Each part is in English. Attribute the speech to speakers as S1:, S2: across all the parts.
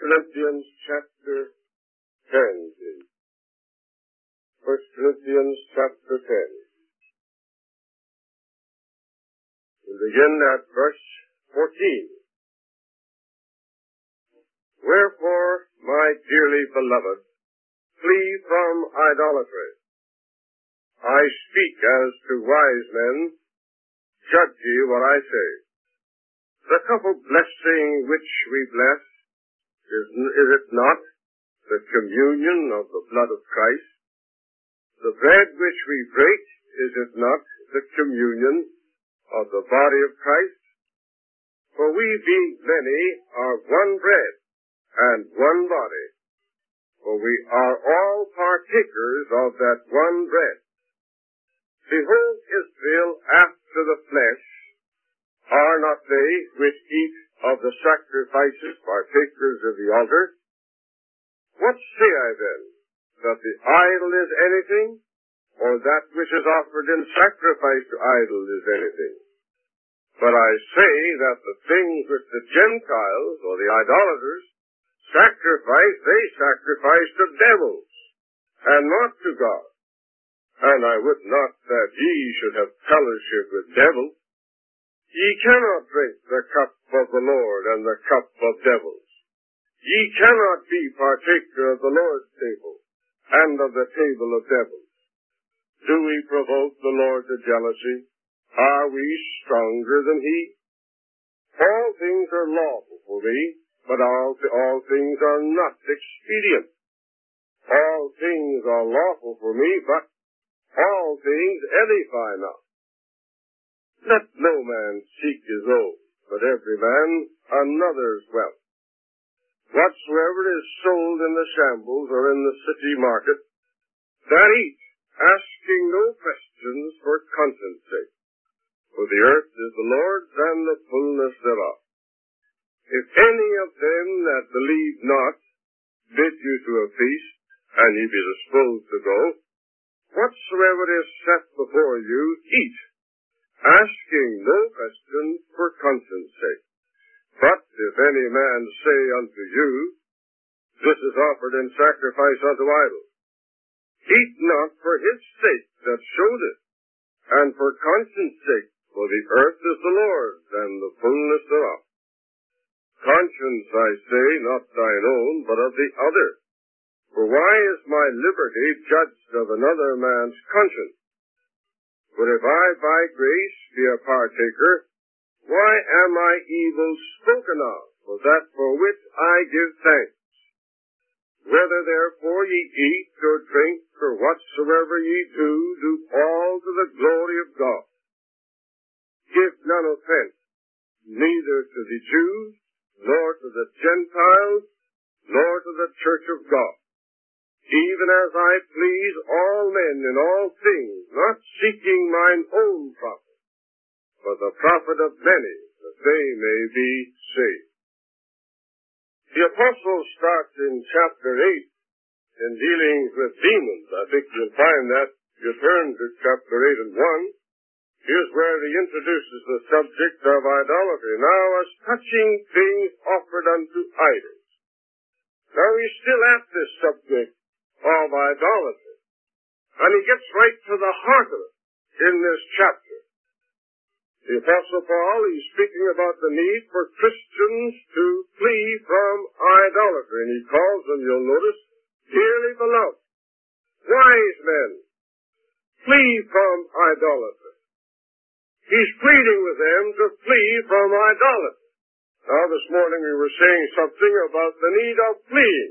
S1: Corinthians chapter 10, please. 1 Corinthians chapter 10. We'll begin at verse 14. Wherefore, my dearly beloved, flee from idolatry. I speak as to wise men, judge ye what I say. The cup of blessing which we bless, is it not the communion of the blood of Christ? The bread which we break, is it not the communion of the body of Christ? For we being many are one bread and one body, for we are all partakers of that one bread. Behold, Israel after the flesh, are not they which eat of the sacrifices partakers of the altar? What say I then? That the idol is anything, or that which is offered in sacrifice to idol is anything? But I say that the things which the Gentiles, or the idolaters, sacrifice, they sacrifice to devils, and not to God. And I would not that ye should have fellowship with devils. Ye cannot drink the cup of the Lord and the cup of devils. Ye cannot be partaker of the Lord's table and of the table of devils. Do we provoke the Lord to jealousy? Are we stronger than he? All things are lawful for me, but all things are not expedient. All things are lawful for me, but all things edify not. Let no man seek his own, but every man another's wealth. Whatsoever is sold in the shambles or in the city market, that eat, asking no questions for conscience sake. For the earth is the Lord's and the fullness thereof. If any of them that believe not bid you to a feast, and ye be disposed to go, whatsoever is set before you, eat, asking no question for conscience sake. But if any man say unto you, this is offered in sacrifice unto idols, eat not for his sake that showed it, and for conscience sake, for the earth is the Lord's, and the fullness thereof. Conscience, I say, not thine own, but of the other. For why is my liberty judged of another man's conscience? For if I by grace be a partaker, why am I evil spoken of, for that for which I give thanks? Whether therefore ye eat or drink, or whatsoever ye do, do all to the glory of God. Give none offense, neither to the Jews, nor to the Gentiles, nor to the church of God, even as I please all men in all things, not seeking mine own profit, but the profit of many, that they may be saved. The apostle starts in chapter 8 in dealing with demons. I think you'll find that if you turn to chapter 8 and 1. Here's where he introduces the subject of idolatry. Now, as touching things offered unto idols. Now, he's still at this subject of idolatry. And he gets right to the heart of it in this chapter. The Apostle Paul, he's speaking about the need for Christians to flee from idolatry. And he calls them, you'll notice, dearly beloved, wise men, flee from idolatry. He's pleading with them to flee from idolatry. Now, this morning we were saying something about the need of fleeing.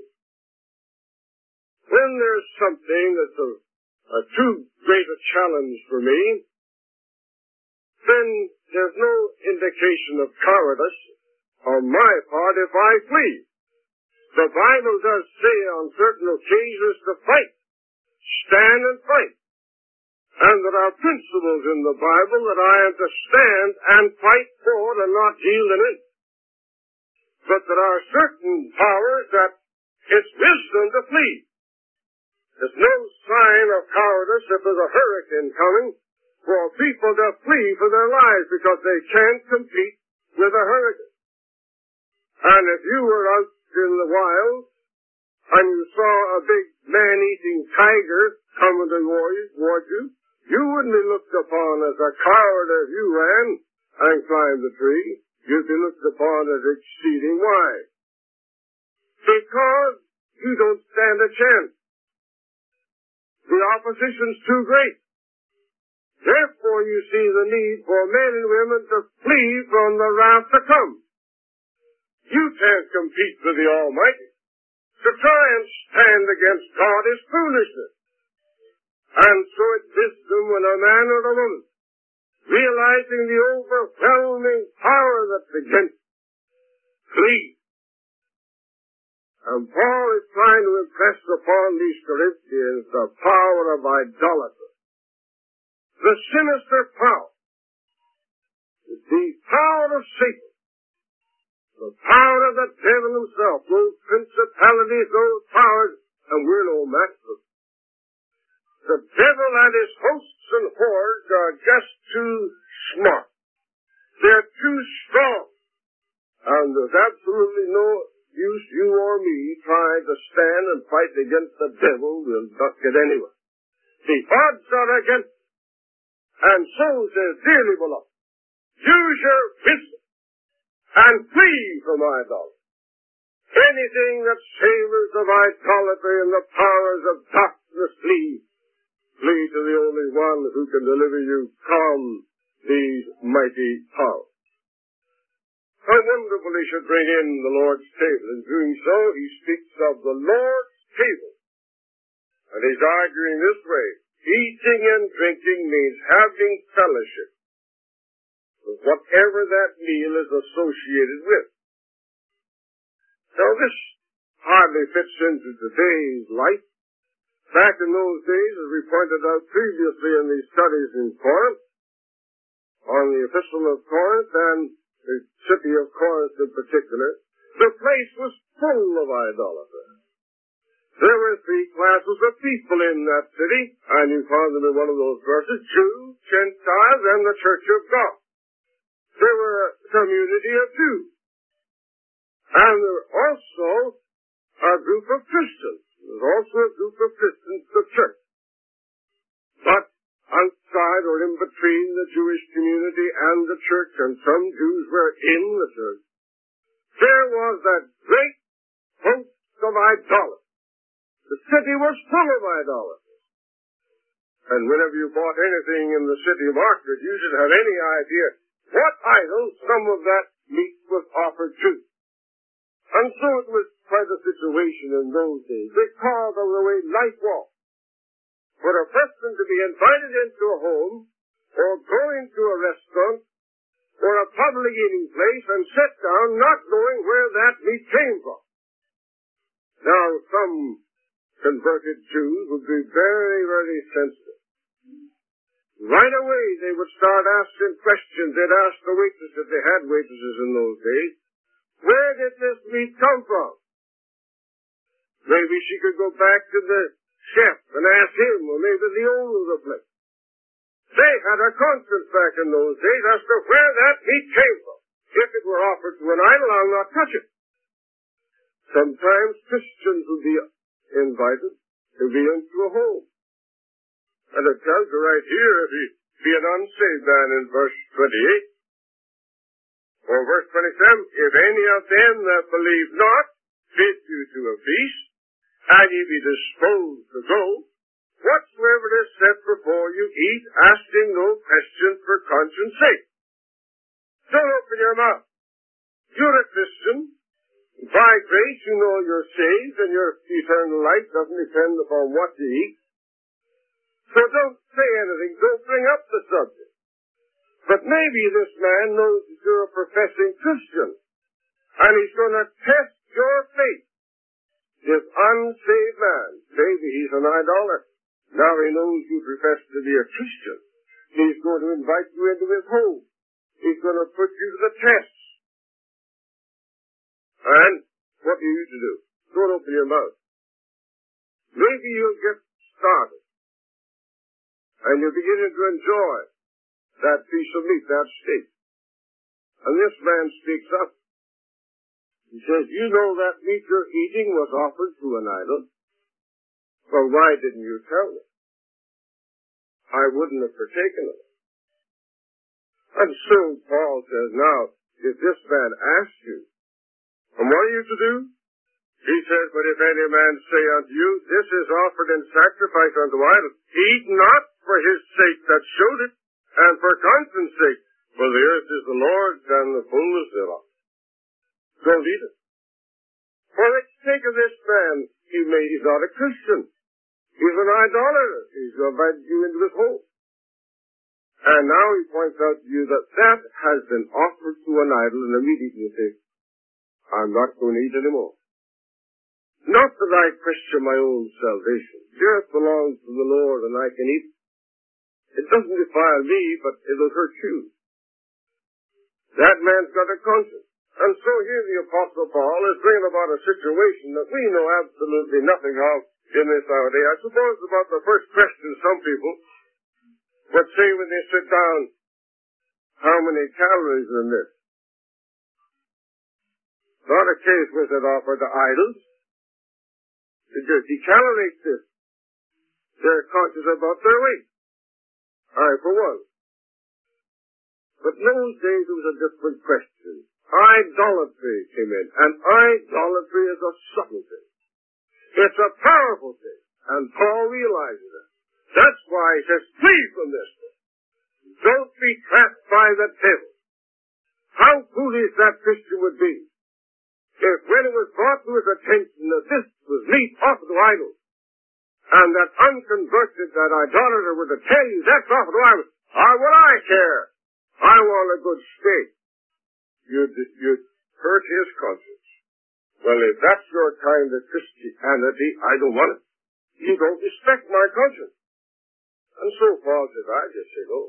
S1: When there's something that's too great a challenge for me, then there's no indication of cowardice on my part if I flee. The Bible does say on certain occasions to fight, stand and fight. And there are principles in the Bible that I am to stand and fight for and not yield an inch. But there are certain powers that it's wisdom to flee. There's no sign of cowardice if there's a hurricane coming for people to flee for their lives because they can't compete with a hurricane. And if you were out in the wild, and you saw a big man-eating tiger coming towards you, you wouldn't be looked upon as a coward if you ran and climbed the tree. You'd be looked upon as exceeding wise. Because you don't stand a chance. The opposition's too great. Therefore you see the need for men and women to flee from the wrath to come. You can't compete with the Almighty. To try and stand against God is foolishness. And so it's wisdom when a man or a woman, realizing the overwhelming power that's against, flee. And Paul is trying to impress upon these Corinthians the power of idolatry. The sinister power. The power of Satan. The power of the devil himself. Those principalities, those powers, and we're no match for them. The devil and his hosts and hordes are just too smart. They're too strong. And there's absolutely no use you or me trying to stand and fight against the devil. We'll not get anywhere. The odds are against us. And so says dearly beloved, use your wisdom and flee from idolatry. Anything that savors of idolatry and the powers of darkness, flee. Flee to the only one who can deliver you from these mighty powers. How wonderful he should bring in the Lord's table. In doing so, he speaks of the Lord's table. And he's arguing this way. Eating and drinking means having fellowship with whatever that meal is associated with. Now this hardly fits into today's life. Back in those days, as we pointed out previously in these studies in Corinth, on the Epistle of Corinth and the city of Corinth in particular, the place was full of idolatry. There were three classes of people in that city, and you found them in one of those verses, Jews, Gentiles, and the Church of God. There were a community of Jews. And there were also a group of Christians. There was also a group of Christians, the church. But outside or in between the Jewish community and the church, and some Jews were in the church, there was that great host of idolatry. The city was full of idolatry. And whenever you bought anything in the city market, you should have any idea what idol some of that meat was offered to. And so it was quite a situation in those days, because of the way life was. For a person to be invited into a home, or go into a restaurant, or a public eating place, and sit down not knowing where that meat came from. Now, some converted Jews would be very, very sensitive. Right away, they would start asking questions. They'd ask the waitress, if they had waitresses in those days, where did this meat come from? Maybe she could go back to the chef and ask him, or maybe the owner of the place. They had a conscience back in those days as to where that meat came from. If it were offered to an idol, I'll not touch it. Sometimes Christians would be invited to be into a home. And it tells you right here, if he be an unsaved man in verse 28, or verse 27, if any of them that believe not bid you to a feast, and ye be disposed to go, whatsoever is set before you, eat, asking no question for conscience sake. Don't open your mouth. You're a Christian. By grace you know you're saved, and your eternal life doesn't depend upon what you eat. So don't say anything. Don't bring up the subject. But maybe this man knows that you're a professing Christian, and he's going to test your faith. This unsaved man, maybe he's an idolater. Now he knows you profess to be a Christian. He's going to invite you into his home. He's going to put you to the test. And what do you to do? Don't open your mouth. Maybe you'll get started, and you're beginning to enjoy that piece of meat, that steak. And this man speaks up. He says, you know that meat you're eating was offered to an idol. Well, why didn't you tell me? I wouldn't have partaken of it. And so Paul says, now, if this man asks you, and what are you to do? He says, but if any man say unto you, this is offered in sacrifice unto idols, eat not for his sake that showed it, and for conscience sake, for the earth is the Lord's and the fullness thereof. Don't eat it. For the sake of this man, he's not a Christian. He's an idolater. He's invited you into his home. And now he points out to you that that has been offered to an idol, and immediately you say, I'm not going to eat anymore. Not that I question my own salvation. The earth belongs to the Lord, and I can eat. It doesn't defile me, but it'll hurt you. That man's got a conscience. And so here the Apostle Paul is bringing about a situation that we know absolutely nothing of in this our day. I suppose about the first question some people would say when they sit down, how many calories are in this? Not a case was it offered to idols. It just decalorates this. They're conscious about their weight. I, for one. But in those days it was a different question. Idolatry came in. And idolatry is a subtle thing. It's a powerful thing. And Paul realizes it. That's why he says, flee from this thing. Don't be trapped by the devil. How foolish that Christian would be if when it was brought to his attention that this was meat offered to idols, and that unconverted, that idolater were to tell you that's offered to idols, what I care? I want a good steak. You'd hurt his conscience. Well, if that's your kind of Christianity, I don't want it. You don't respect my conscience. And so Paul says, I just say no.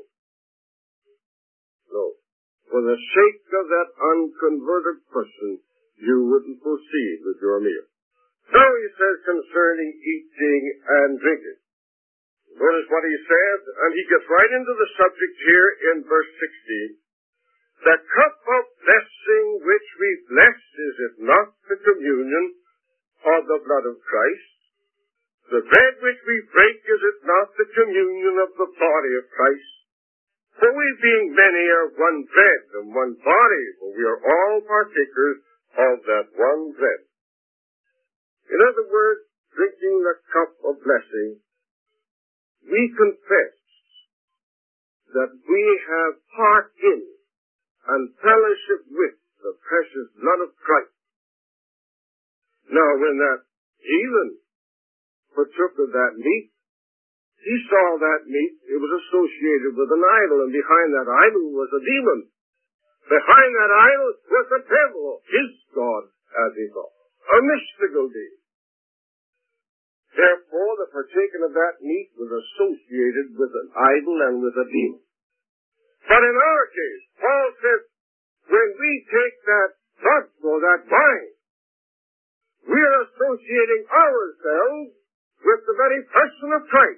S1: No. For the sake of that unconverted person, you wouldn't proceed with your meal. So he says concerning eating and drinking. Notice what he says, and he gets right into the subject here in verse 16. The cup of blessing which we bless, is it not the communion of the blood of Christ? The bread which we break, is it not the communion of the body of Christ? For we being many are one bread and one body, for we are all partakers of that one bread. In other words, drinking the cup of blessing, we confess that we have part in and fellowship with the precious blood of Christ. Now, when that heathen partook of that meat, he saw that meat, it was associated with an idol, and behind that idol was a demon. Behind that idol was the devil, his god, as he thought, a mystical being. Therefore, the partaking of that meat was associated with an idol and with a demon. But in our case, Paul says, when we take that blood or that wine, we are associating ourselves with the very person of Christ.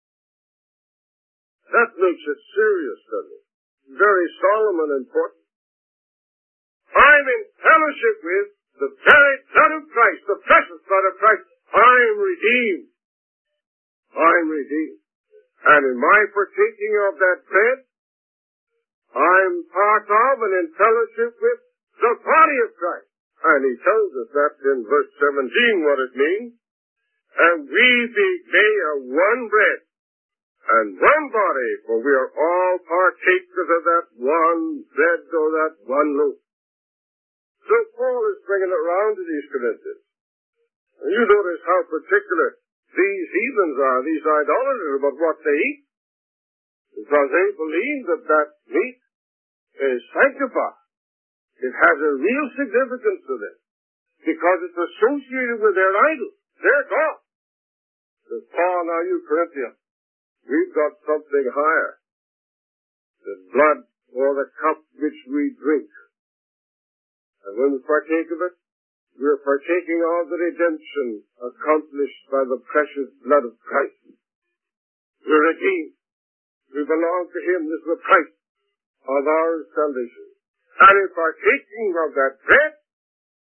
S1: That makes it serious, doesn't it? Very solemn and important. I'm in fellowship with the very blood of Christ, the precious blood of Christ. I'm redeemed. I'm redeemed. And in my partaking of that bread, I'm part of and in fellowship with the body of Christ. And he tells us that in verse 17 what it means. And we may are one bread and one body, for we are all partakers of that one bread or that one loaf. So Paul is bringing it around to these Corinthians. And you notice how particular these heathens are, these idolaters, about what they eat. Because they believe that that meat is sanctified. It has a real significance to them. Because it's associated with their idol, their God. Says Paul, now you Corinthians, we've got something higher. The blood or the cup which we drink. And when we partake of it, we are partaking of the redemption accomplished by the precious blood of Christ. We're redeemed. We belong to Him. This is the price of our salvation. And in partaking of that bread, we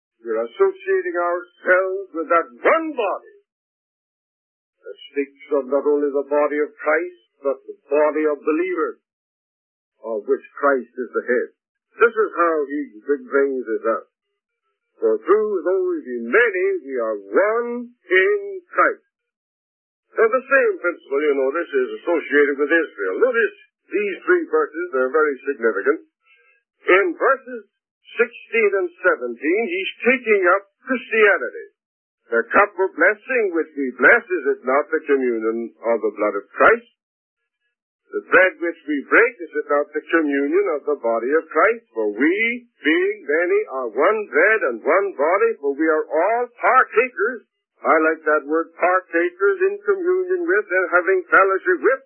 S1: associating ourselves with that one body that speaks of not only the body of Christ, but the body of believers, of which Christ is the head. This is how he brings us up. For through those many we are one in Christ. Now the same principle, you notice, is associated with Israel. Notice these three verses, they're very significant. In verses 16 and 17, he's taking up Christianity. The cup of blessing which we bless, is it not the communion of the blood of Christ? The bread which we break, is it not the communion of the body of Christ? For we, being many, are one bread and one body, for we are all partakers. I like that word, partakers, in communion with and having fellowship with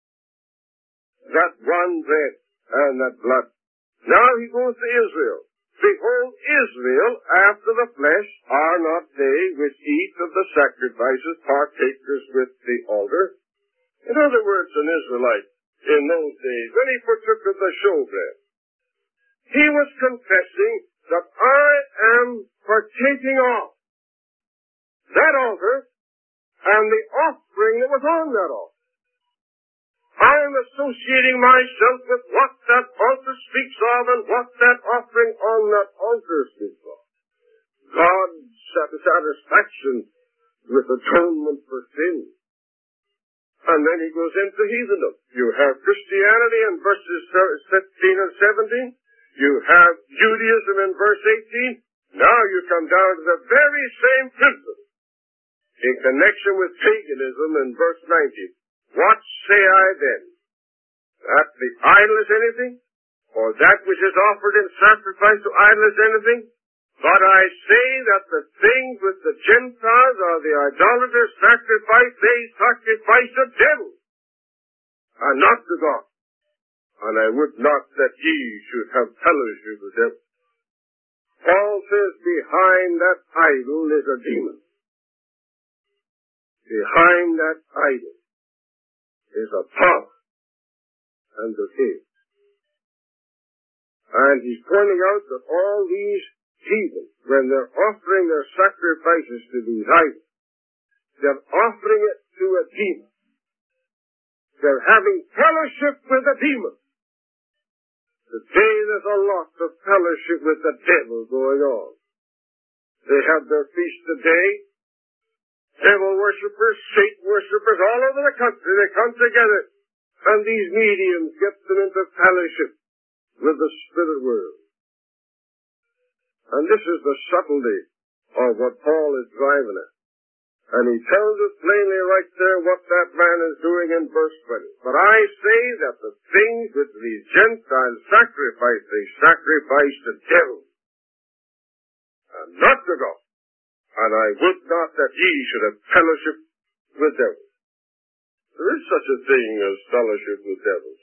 S1: that one bread and that blood. Now he goes to Israel. Behold, Israel, after the flesh, are not they which eat of the sacrifices partakers with the altar? In other words, an Israelite in those days, when he partook of the showbread, he was confessing that I am partaking of that altar and the offering that was on that altar. I am associating myself with what that altar speaks of and what that offering on that altar speaks of. God's satisfaction with atonement for sin. And then he goes into heathendom. You have Christianity in verses 15 and 17. You have Judaism in verse 18. Now you come down to the very same principle in connection with paganism in verse 19. What say I then? That the idol is anything? Or that which is offered in sacrifice to idol is anything? But I say that the things which the Gentiles or the idolaters sacrifice, they sacrifice to devils, and not to God. And I would not that ye should have fellowship with them. Paul says behind that idol is a demon. Behind that idol is a power and a king. And he's pointing out that all these heathen, when they're offering their sacrifices to these idols, they're offering it to a demon. They're having fellowship with a demon. Today there's a lot of fellowship with the devil going on. They have their feast today. Devil worshippers, Satan worshippers, all over the country, they come together, and these mediums get them into fellowship with the spirit world. And this is the subtlety of what Paul is driving at. And he tells us plainly right there what that man is doing in verse 20. But I say that the things which these Gentiles sacrifice, they sacrifice to devils, and not to God. And I would not that ye should have fellowship with devils. There is such a thing as fellowship with devils.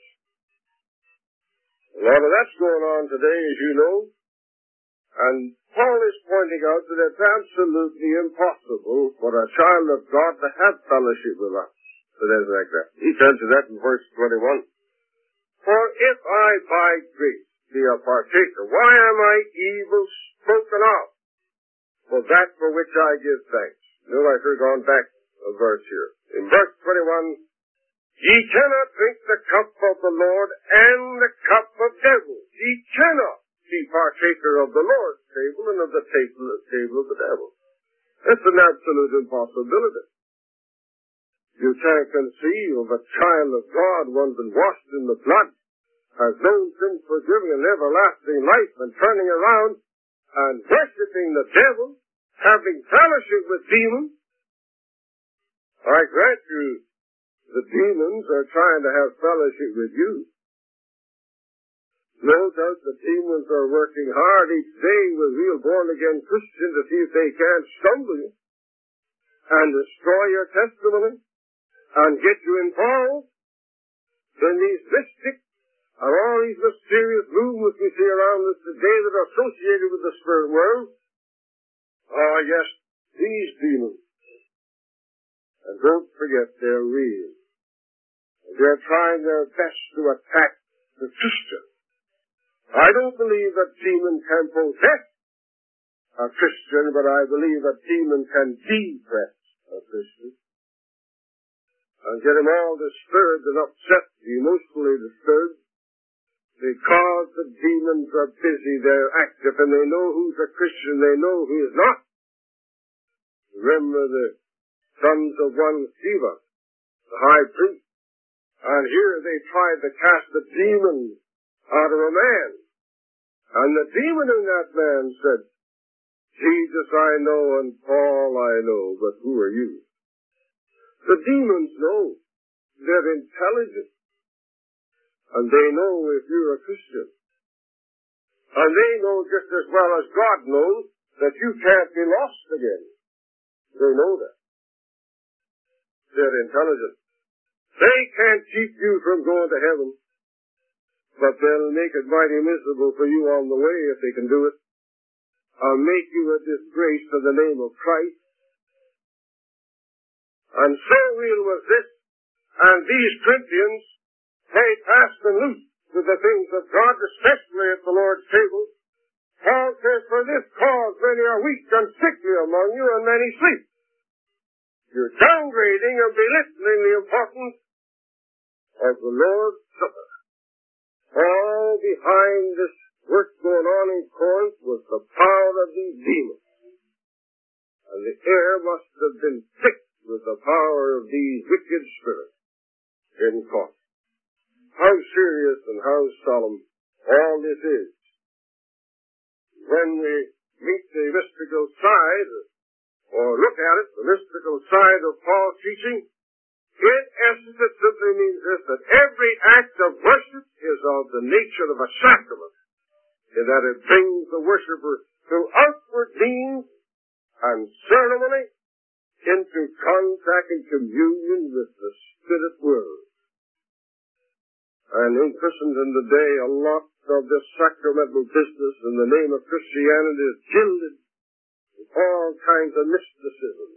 S1: A lot of that's going on today, as you know. And Paul is pointing out that it's absolutely impossible for a child of God to have fellowship with us. It is like that. He tells you that in verse 21. For if I by grace be a partaker, why am I evil spoken of? For that for which I give thanks. Now I should have gone back a verse here. In verse 21, ye cannot drink the cup of the Lord and the cup of devils. Ye cannot be partaker of the Lord's table and of the table of the devil. It's an absolute impossibility. You can't conceive of a child of God, one been washed in the blood, has known sin forgiving and everlasting life, and turning around and worshipping the devil, having fellowship with demons. I grant you, the demons are trying to have fellowship with you. No doubt the demons are working hard each day with real born-again Christians to see if they can't stumble you and destroy your testimony and get you involved in these mystics and all these mysterious movements we see around us today that are associated with the spirit world. Ah, yes, these demons. And don't forget, they're real. They're trying their best to attack the Christian. I don't believe that demon can possess a Christian, but I believe a demon can depress a Christian and get him all disturbed and upset, emotionally disturbed, because the demons are busy, they're active, and they know who's a Christian, they know who is not. Remember the sons of one Sceva, the high priest, and here they tried to cast the demon out of a man. And the demon in that man said, Jesus I know and Paul I know, but who are you? The demons know. They're intelligent. And they know if you're a Christian. And they know just as well as God knows that you can't be lost again. They know that. They're intelligent. They can't keep you from going to heaven, but they'll make it mighty miserable for you on the way if they can do it. I'll make you a disgrace to the name of Christ. And so real was this, and these Corinthians, they passed and loose with the things of God, especially at the Lord's table. Paul says, for this cause many are weak and sickly among you, and many sleep. You're downgrading and belittling the importance of the Lord's Supper. All behind this work going on in Corinth was the power of these demons. And the air must have been thick with the power of these wicked spirits in Corinth. How serious and how solemn all this is. When we meet the mystical side, or look at it, the mystical side of Paul's teaching, in essence it simply means this, that every act of worship is of the nature of a sacrament, in that it brings the worshiper through outward means and ceremony into contact and communion with the spirit world. And in Christendom today, a lot of this sacramental business in the name of Christianity is gilded with all kinds of mysticism.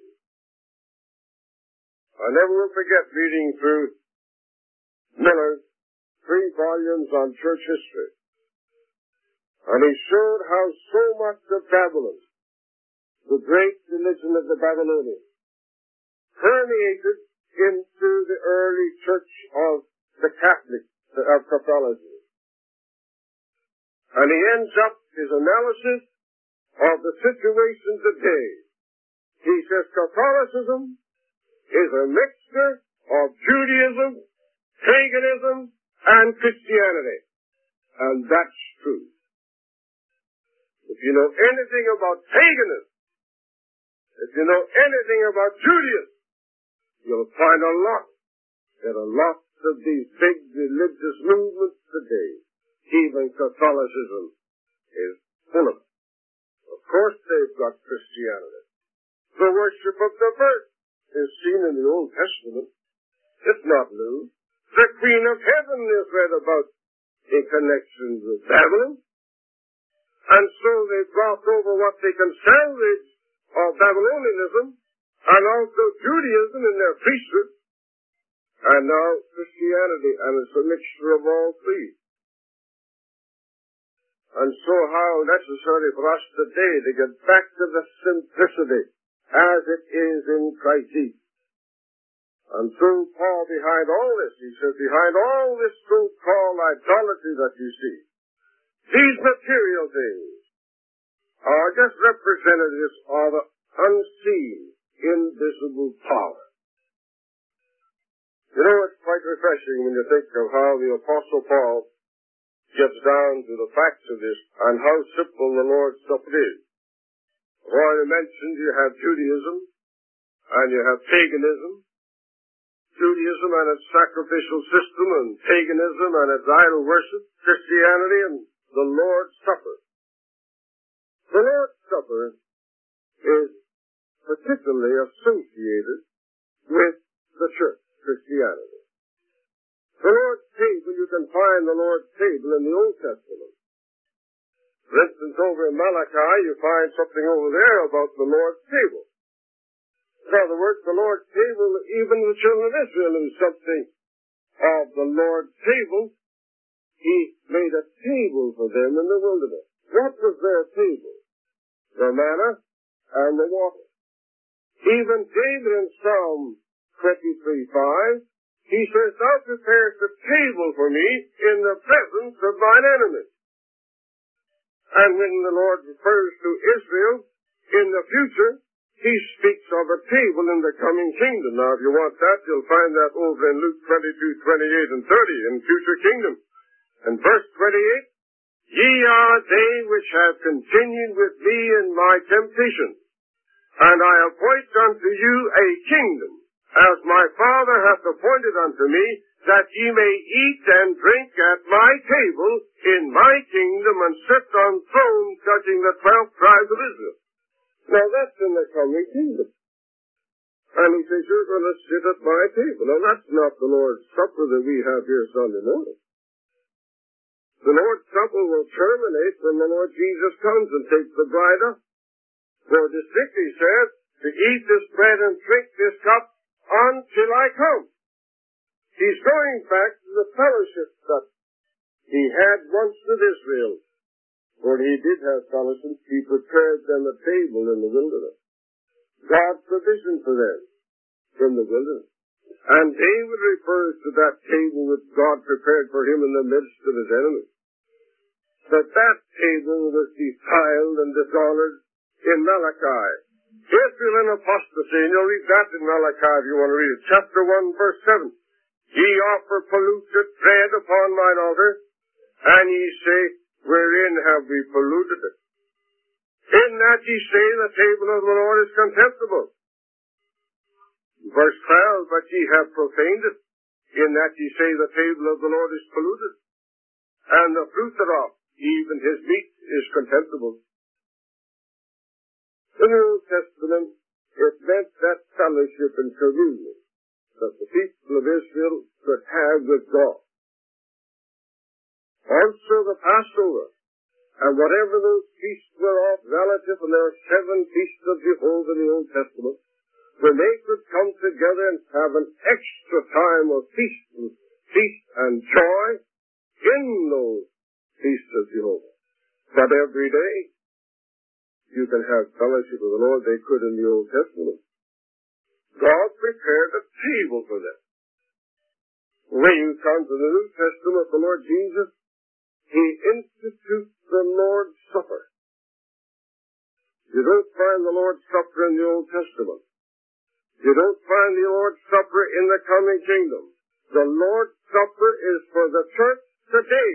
S1: I never will forget reading through Miller's 3 volumes on church history. And he showed how so much of Babylon, the great religion of the Babylonians, permeated into the early church of the Catholic, of Catholicism. And he ends up his analysis of the situation today. He says Catholicism is a mixture of Judaism, paganism, and Christianity. And that's true. If you know anything about paganism, if you know anything about Judaism, you'll find a lot of these big religious movements today. Even Catholicism is full of it. Of course they've got Christianity. The worship of the Virgin is seen in the Old Testament. It's not new. The Queen of Heaven is read about in connection with Babylon. And so they brought over what they can salvage of Babylonianism and also Judaism in their priesthood. And now Christianity, and it's a mixture of all three. And so how necessary for us today to get back to the simplicity as it is in Christ Jesus. And so Paul, behind all this, he says, behind all this so-called idolatry that you see, these material things are just representatives of an unseen, invisible power. You know, it's quite refreshing when you think of how the Apostle Paul gets down to the facts of this and how simple the Lord's Supper is. I've already mentioned you have Judaism and you have paganism. Judaism and its sacrificial system, and paganism and its idol worship, Christianity and the Lord's Supper. The Lord's Supper is particularly associated with the church, Christianity. The Lord's table, you can find the Lord's table in the Old Testament. For instance, over in Malachi, you find something over there about the Lord's table. In other words, the Lord's table, even the children of Israel knew something of the Lord's table. He made a table for them in the wilderness. What was their table? the manna, and the water. Even David in Psalm 23:5, he says, Thou preparest a table for me in the presence of mine enemies. And when the Lord refers to Israel in the future, he speaks of a table in the coming kingdom. Now, if you want that, you'll find that over in Luke 22:28 and 30 in future kingdom. And verse 28, Ye are they which have continued with me in my temptation, and I appoint unto you a kingdom, as my Father hath appointed unto me, that ye may eat and drink at my table in my kingdom, and sit on thrones judging the 12 tribes of Israel. Now that's in the coming kingdom. And he says, you're going to sit at my table. Now that's not the Lord's Supper that we have here Sunday morning. The Lord's Supper will terminate when the Lord Jesus comes and takes the bride up. For distinctly says, to eat this bread and drink this cup until I come. He's going back to the fellowship that he had once with Israel. For he did have fellowship. He prepared them a table in the wilderness. God's provision for them from the wilderness. And David refers to that table which God prepared for him in the midst of his enemies. That table was defiled and dishonored in Malachi. Israel in apostasy, and you'll read that in Malachi if you want to read it. Chapter 1, verse 7. Ye offer polluted bread upon mine altar, and ye say, Wherein have we polluted it? In that ye say, The table of the Lord is contemptible. Verse 12, But ye have profaned it. In that ye say, The table of the Lord is polluted, and the fruit thereof, even his meat, is contemptible. In the Old Testament, it meant that fellowship and communion that the people of Israel could have with God. Also the Passover, and whatever those feasts were of relative, and there are 7 feasts of Jehovah in the Old Testament, when they could come together and have an extra time of feast and joy in those feasts of Jehovah. But every day, you can have fellowship with the Lord. They could in the Old Testament. God prepared a table for them. When you come to the New Testament, the Lord Jesus, he institutes the Lord's Supper. You don't find the Lord's Supper in the Old Testament. You don't find the Lord's Supper in the coming kingdom. The Lord's Supper is for the church today.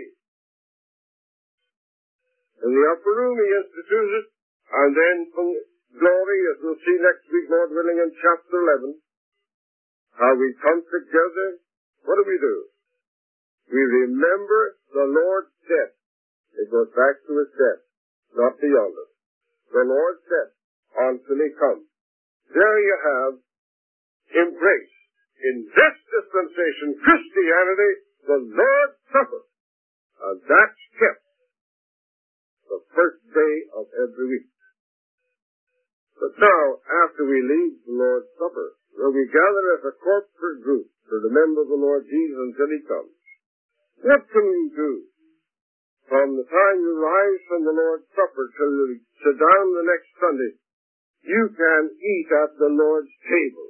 S1: In the upper room he instituted it, and then from glory, as we'll see next week, Lord willing, in chapter 11, how we come together. What do? We remember the Lord's death. It goes back to his death, not beyond it. The Lord's death until he comes. There you have embraced in this dispensation, Christianity, the Lord's Supper. And that's kept the first day of every week. But now, after we leave the Lord's Supper, where we gather as a corporate group to remember the Lord Jesus until he comes, what can you do? From the time you rise from the Lord's Supper till you sit down the next Sunday, you can eat at the Lord's table.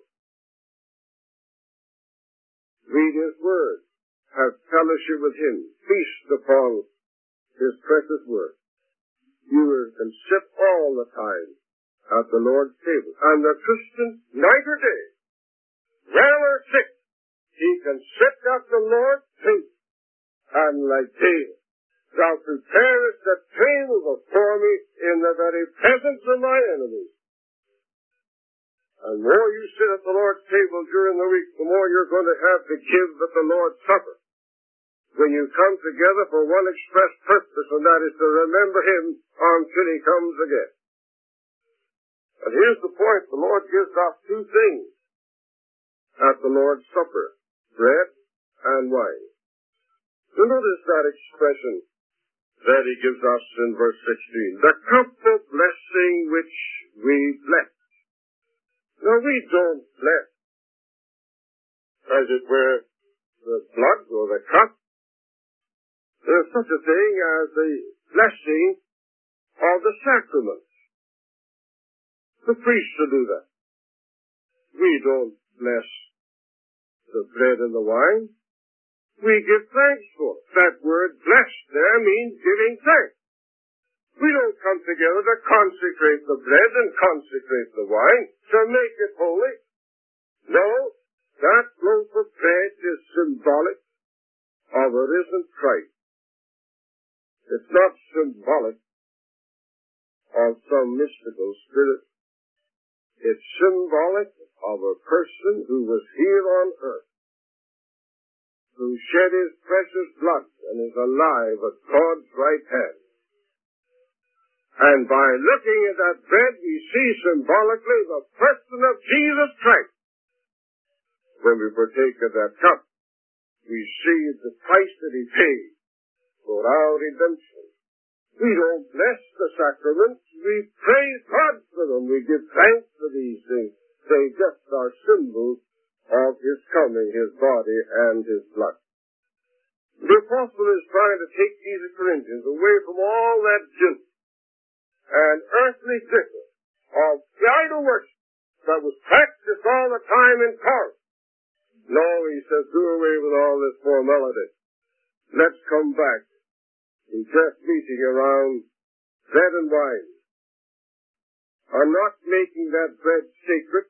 S1: Read his word. Have fellowship with him. Feast upon his precious word. You can sit all the time at the Lord's table. And the Christian, night or day, well or sick, he can sit at the Lord's table. And like David, thou preparest a table before me in the very presence of my enemies. And the more you sit at the Lord's table during the week, the more you're going to have to give at the Lord's Supper. When you come together for one express purpose, and that is to remember him until he comes again. And here's the point. The Lord gives us 2 things at the Lord's Supper, bread and wine. So notice that expression that he gives us in verse 16. The cup of blessing which we bless. Now we don't bless, as it were, the blood or the cup. There's such a thing as the blessing of the sacraments. the priest should do that. We don't bless the bread and the wine. We give thanks for it. That word blessed there means giving thanks. We don't come together to consecrate the bread and consecrate the wine, to make it holy. No, that loaf of bread is symbolic of a risen Christ. It's not symbolic of some mystical spirit. It's symbolic of a person who was here on earth, who shed his precious blood and is alive at God's right hand. And by looking at that bread, we see symbolically the person of Jesus Christ. When we partake of that cup, we see the price that he paid for our redemption. We don't bless the sacraments. We praise God for them. We give thanks for these things. They just are symbols of his coming, his body, and his blood. The apostle is trying to take these Corinthians away from all that junk and earthly glitter of the idol worship that was practiced all the time in Corinth. No, he says, do away with all this formality. Let's come back to just meeting around bread and wine. I'm not making that bread sacred.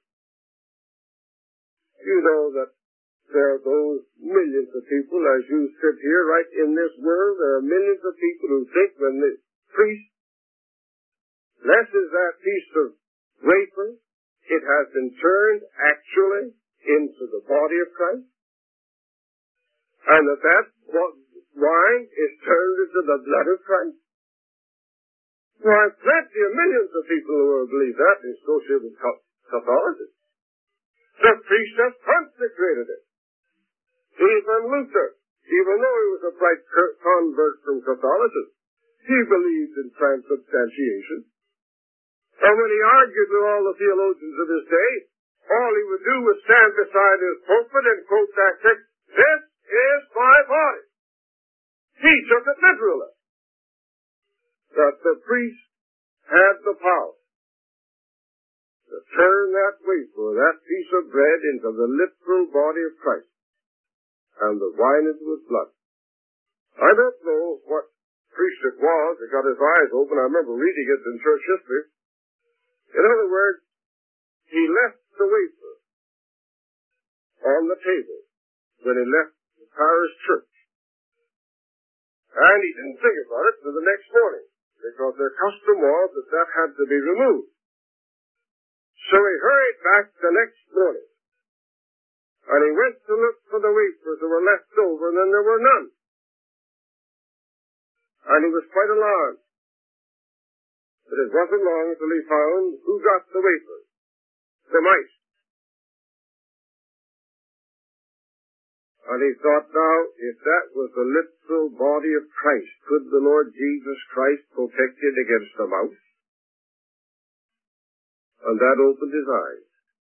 S1: You know that there are those millions of people, as you sit here right in this world, there are millions of people who think when the priest blesses that piece of wafer, it has been turned actually into the body of Christ, and that wine is turned into the blood of Christ. Why, plenty of millions of people who will believe that is associated with Catholicism. The priest has consecrated it. Even Luther, even though he was a bright convert from Catholicism, he believed in transubstantiation. And when he argued with all the theologians of his day, all he would do was stand beside his pulpit and quote that text, "This is my body." He took it literally. That the priest had the power to turn that wafer, that piece of bread, into the literal body of Christ, and the wine into his blood. I don't know what priest it was that got his eyes open. I remember reading it in church history. In other words, he left the wafer on the table when he left the parish church. And he didn't think about it until the next morning, because their custom was that that had to be removed. So he hurried back the next morning, and he went to look for the wafers that were left over, and then there were none. And he was quite alarmed. But it wasn't long until he found who got the wafers. The mice. And he thought, now, if that was the literal body of Christ, could the Lord Jesus Christ protect it against the mouse? And that opened his eyes.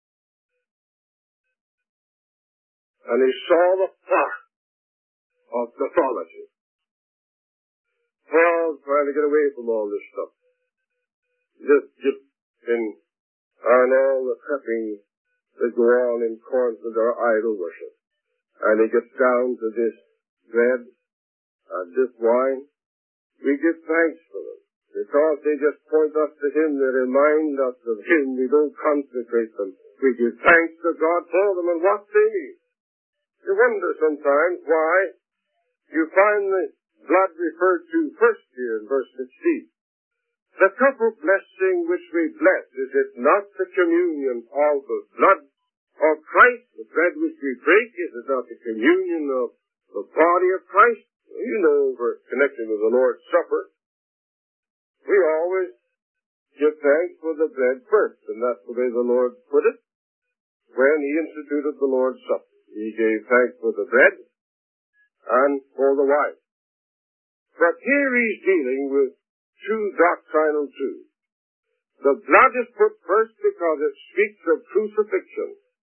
S1: And he saw the plot of pathology. Paul's trying to get away from all this stuff. Just dipping on all the prepping that go on in Corinth with our idol worship. And he gets down to this bread and this wine. We give thanks for them, because they just point us to him. They remind us of him. We don't consecrate them. We give thanks to God for them and what they need. You wonder sometimes why you find the blood referred to first here in verse 16. The cup of blessing which we bless, is it not the communion of the blood of Christ? The bread which we break, is it not the communion of the body of Christ? You know, we're connected with the Lord's Supper. We always give thanks for the bread first, and that's the way the Lord put it when he instituted the Lord's Supper. He gave thanks for the bread and for the wine. But here he's dealing with two doctrinal truths. The blood is put first because it speaks of crucifixion.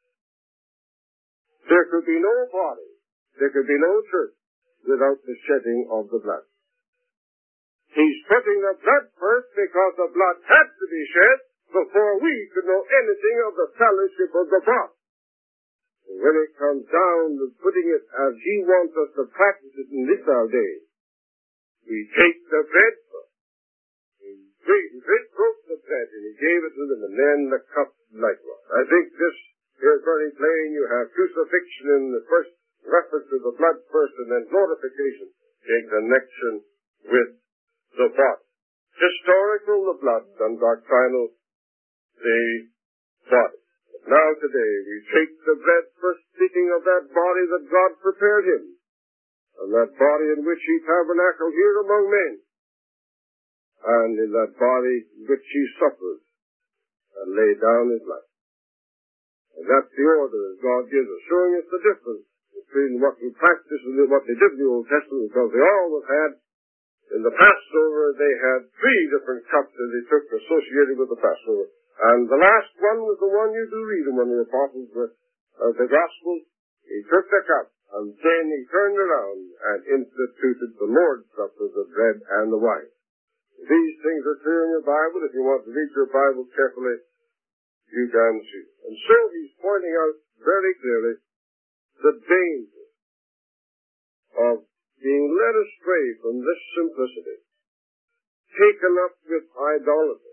S1: There could be no body, there could be no church without the shedding of the blood. He's putting the blood first because the blood had to be shed before we could know anything of the fellowship of the body. And when it comes down to putting it as he wants us to practice it in this our day, we take the bread first. He broke the bread and he gave it to them, and then the cup likewise. I think this is very plain. You have crucifixion in the first reference to the blood first, and then glorification in connection with the body. Historical, the blood, and doctrinal, the body. Now today, we take the bread first, speaking of that body that God prepared him, and that body in which he tabernacled here among men, and in that body in which he suffered and laid down his life. And that's the order that God gives us, showing us the difference between what we practice and what they did in the Old Testament, because they always had, in the Passover, they had 3 different cups that they took associated with the Passover. And the last one was the one you do read when the apostles were the Gospels. He took the cup, and then he turned around and instituted the Lord's Supper, the bread and the wine. These things are clear in your Bible. If you want to read your Bible carefully, you can see. And so he's pointing out very clearly the danger of being led astray from this simplicity, taken up with idolatry.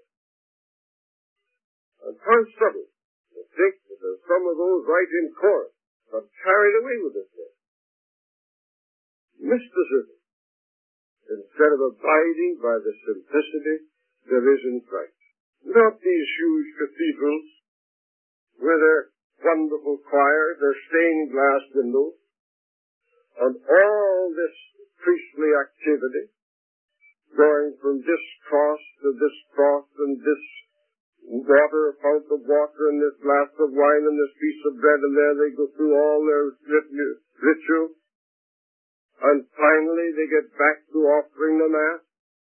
S1: And how subtle to think that there's some of those right in Corinth got carried away with this thing. Mysticism, instead of abiding by the simplicity there is in Christ. Not these huge cathedrals with their wonderful choirs, their stained glass windows, and all this priestly activity, going from this cross to this cross and this water, a fount of water and this glass of wine and this piece of bread, and there they go through all their ritual, and finally they get back to offering the Mass.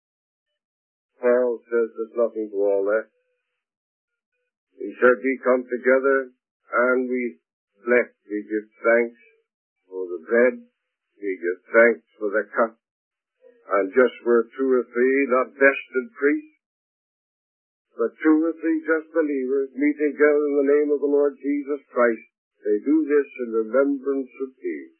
S1: Paul says there's nothing to all that. He said we come together and we bless, we give thanks for the bread, we give thanks for the cup, and just where 2 or 3, not vested priests, but 2 or 3 just believers meeting together in the name of the Lord Jesus Christ, they do this in remembrance of thee.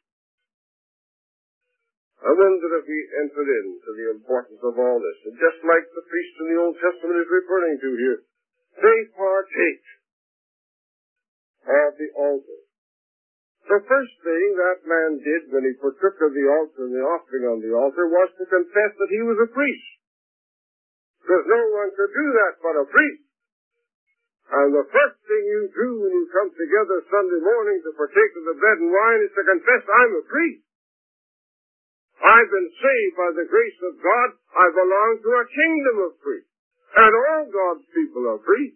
S1: I wonder if we entered into the importance of all this. And just like the priest in the Old Testament is referring to here, they partake of the altar. The first thing that man did when he partook of the altar and the offering on the altar was to confess that he was a priest. Because no one could do that but a priest. And the first thing you do when you come together Sunday morning to partake of the bread and wine is to confess, I'm a priest. I've been saved by the grace of God. I belong to a kingdom of priests. And all God's people are priests.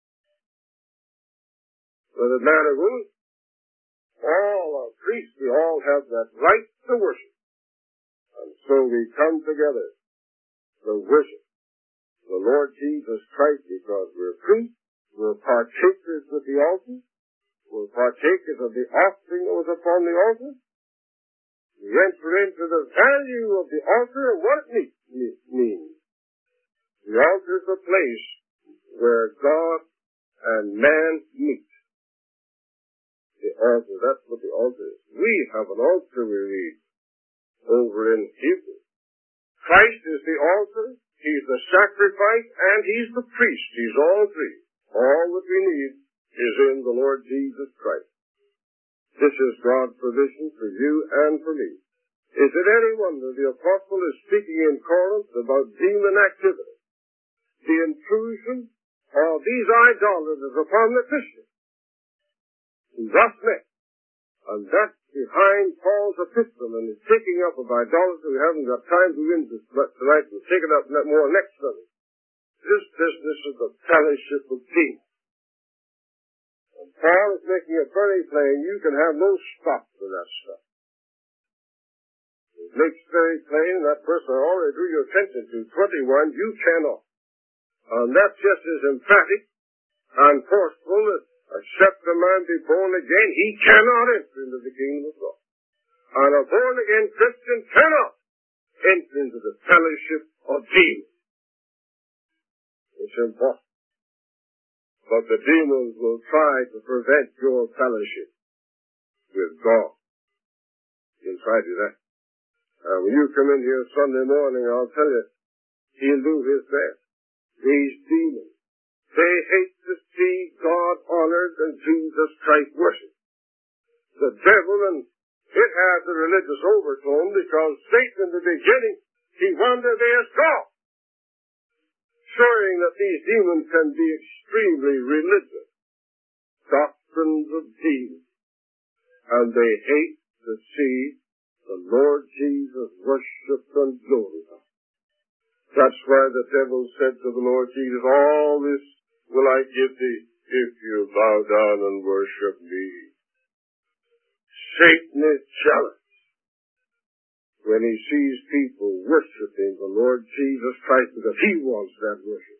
S1: Whether man or woman, all are priests. We all have that right to worship. And so we come together to worship the Lord Jesus Christ because we're priests. We're partakers with the altar. We're partakers of the offering that was upon the altar. We enter into the value of the altar and what it means. The altar is the place where God and man meet. The altar, that's what the altar is. We have an altar, we read, over in Hebrew. Christ is the altar, he's the sacrifice, and he's the priest. He's all 3. All that we need is in the Lord Jesus Christ. This is God's provision for you and for me. Is it any wonder the apostle is speaking in Corinth about demon activity, the intrusion of these idolaters upon the Christians, thus met, and that's behind Paul's epistle and the taking up of idolatry. We haven't got time to go into tonight. We'll take it up more next Sunday. This business is the fellowship of demons. Paul is making it very plain, you can have no stop to that stuff. It makes very plain, that verse I already drew your attention to, 21, you cannot. And that's just as emphatic and forceful as except a man be born again, he cannot enter into the kingdom of God. And a born-again Christian cannot enter into the fellowship of demons. It's impossible. but the demons will try to prevent your fellowship with God. He'll try to do that. When you come in here Sunday morning, I'll tell you, he'll do his best. These demons, they hate to see God honored and Jesus Christ worshipped. The devil, and it has a religious overtone because Satan in the beginning, he wanted to be as God, showing that these demons can be extremely religious, doctrines of demons, and they hate to see the Lord Jesus worshipped and glorified. That's why the devil said to the Lord Jesus, all this will I give thee if you bow down and worship me. Satan is jealous when he sees people worshiping the Lord Jesus Christ because he wants that worship.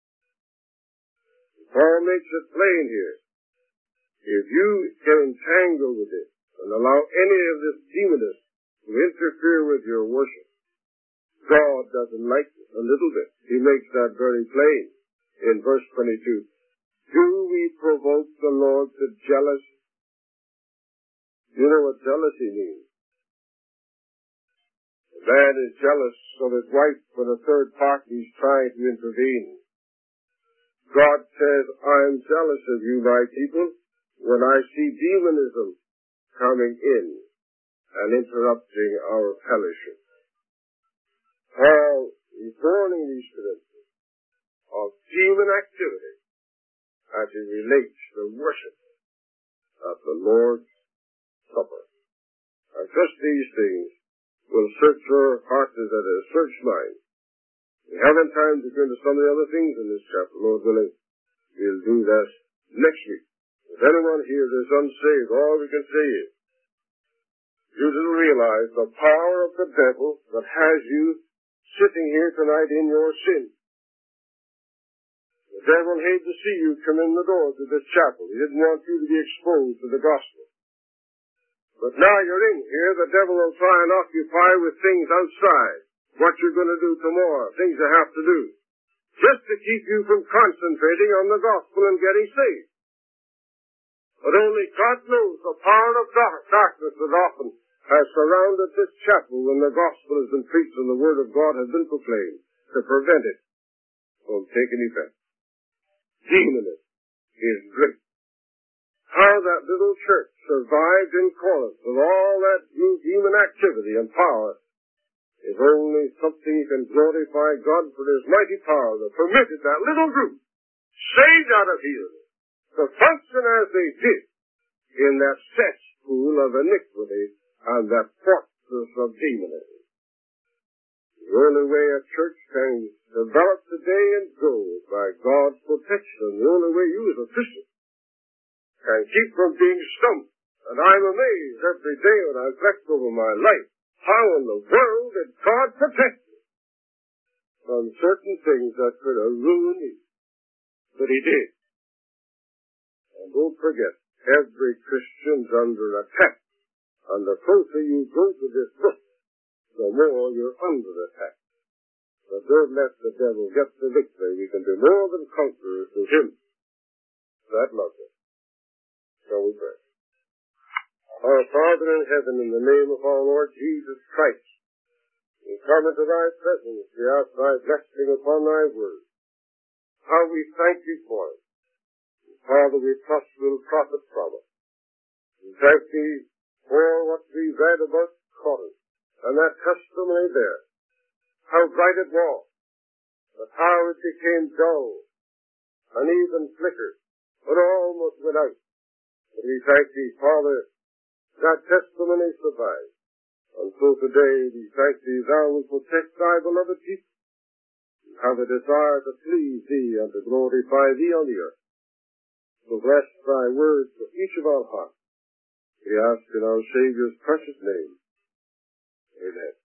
S1: Paul makes it plain here. If you get entangled with it and allow any of this demoness to interfere with your worship, God doesn't like it a little bit. He makes that very plain in verse 22. Do we provoke the Lord to jealousy? You know what jealousy means. A man is jealous of his wife when a third party is trying to intervene. God says, I'm jealous of you, my people, when I see demonism coming in and interrupting our fellowship. Paul is warning these Corinthians of demon activity as it relates to the worship of the Lord's Supper. And just these things will search your heart as a search mine. We haven't time to go into some of the other things in this chapter, Lord willing. We'll do that next week. If anyone here is unsaved, all we can say is, you didn't realize the power of the devil that has you sitting here tonight in your sin. The devil hated to see you come in the door to this chapel. He didn't want you to be exposed to the gospel. But now you're in here, the devil will try and occupy with things outside. What you're going to do tomorrow, things you have to do. Just to keep you from concentrating on the gospel and getting saved. But only God knows the power of darkness that often has surrounded this chapel when the gospel has been preached and the word of God has been proclaimed to prevent it from taking effect. Demonism is great. How that little church survived in Corinth with all that demon activity and power is only something you can glorify God for his mighty power that permitted that little group, saved out of healing, to function as they did in that cesspool of iniquity and that fortress of demonism. The only way a church can develop today and grow is by God's protection. The only way you as a Christian can keep from being stumped. And I'm amazed every day when I reflect over my life, how in the world did God protect me from certain things that could have ruined me? But he did. And don't forget, every Christian's under attack. And the closer you go to this book, the more you're under attack. But don't let the devil get the victory. We can be more than conquerors through him that loves us. Shall we pray? Our Father in heaven, in the name of our Lord Jesus Christ, we come into thy presence, we ask thy blessing upon thy word. How we thank thee for it. Father, we trust we'll profit from it. We thank thee for what we read about Corinth, and that testimony there. How bright it was, but how it became dull, and even flickered, but almost went out. But we thank thee, Father, that testimony survives. And so today we thank thee, thou wilt protect thy beloved people, and have a desire to please thee and to glorify thee on the earth. So bless thy words for each of our hearts. We ask in our Savior's precious name. Amen.